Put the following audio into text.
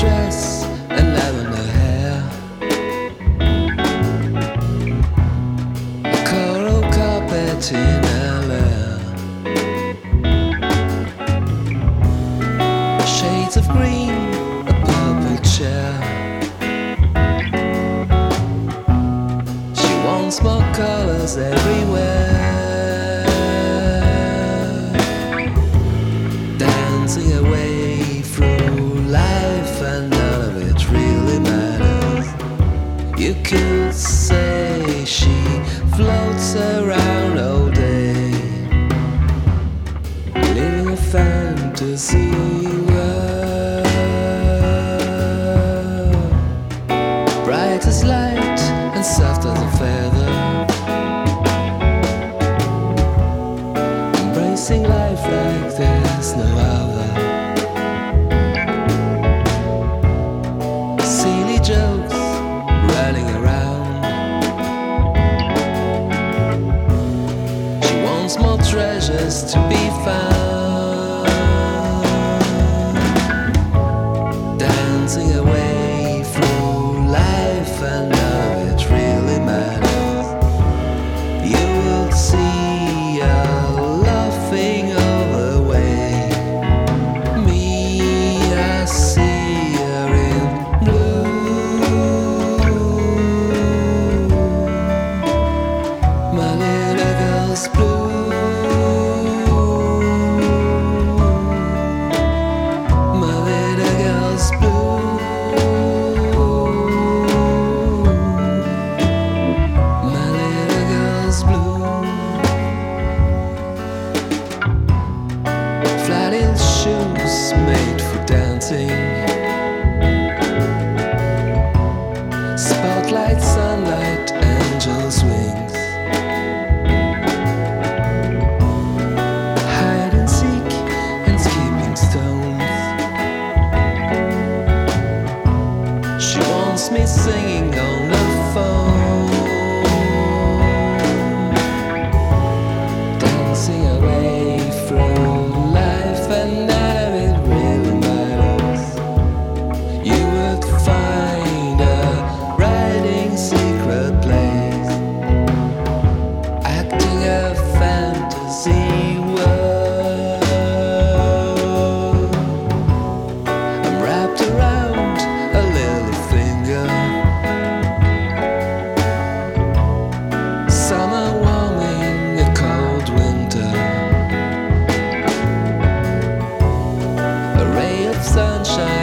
dress and lavender hair, a coral carpet in her lair, shades of green, a purple chair. She wants more colors everywhere, dancing away through life and none of it really matters. You could say she floats around all day, living a fantasy world, bright as light and soft as a feather, embracing life like there's no other. Silly jokes running around, she wants more treasures to be found, dancing away through life and none of it really matters. You will see her laughing all the way. Me, I see her in blue. My little girl's blue. My little girl's blue. My little girl's blue. Flat heel shoes made for dancing, spotlight, sunlight, angel's wings, hide and seek and skipping stones. She wants me singing on the phone, dancing away through life and none of it really matters. You would find her writing secret plays, acting a fantasy world. I'm wrapped around a little finger, summer warming a cold winter, a ray of sunshine